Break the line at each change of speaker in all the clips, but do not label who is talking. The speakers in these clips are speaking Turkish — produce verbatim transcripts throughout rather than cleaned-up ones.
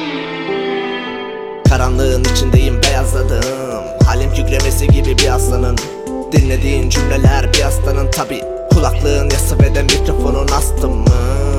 Karanlığın içindeyim, beyazladım. Halim kükremesi gibi bir aslanın. Dinlediğin cümleler bir aslanın tabi. Kulaklığın yası ve de mikrofonun astım mı?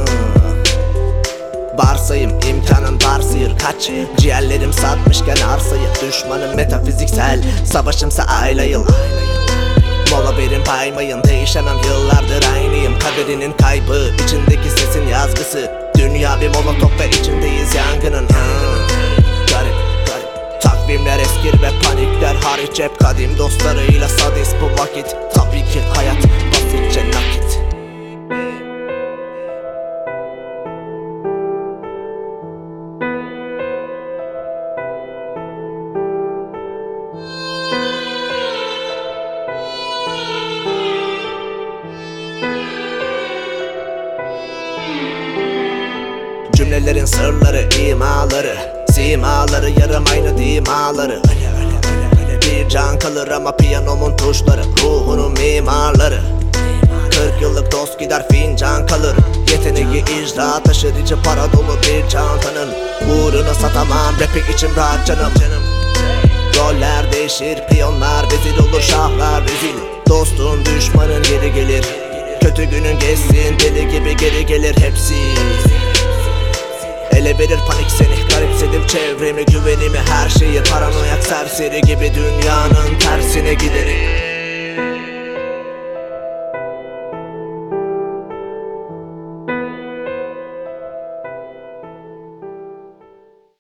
Varsayım imkanın var, sıyır kaç. Ciğerlerim satmışken arsayı. Düşmanım metafiziksel, savaşımsa ayla yıl. Mola verin, baymayın, değişemem, yıllardır aynıyım. Kaderinin kaybı, içindeki sesin yazgısı. Dünya bir molotof ve içindeyiz yangının. hmm. Garip garip takvimler eskir ve panikler hariç. Hep kadim dostlarıyla sadist bu vakit. Tabii ki hayat basitçe nakit. Cümlelerin sırları, imaları, simaları, yarım aynı dimaları. Öyle öyle öyle öyle bir can kalır ama piyanomun tuşları, ruhunun mimarları. Kırk yıllık dost gider, fincan kalır. Yeteneği icra taşır, içi para dolu bir çantanın. Uğruna satamam rapi için rahat canım. Roller değişir, piyonlar vezir olur, şahlar rezil. Dostun düşmanın yeri gelir. Kötü günün geçsin, deli gibi geri gelir hepsi. Ele verir panik seni, garipsedim çevremi, güvenimi, her şeyi. Paranoyak serseri gibi dünyanın tersine giderim.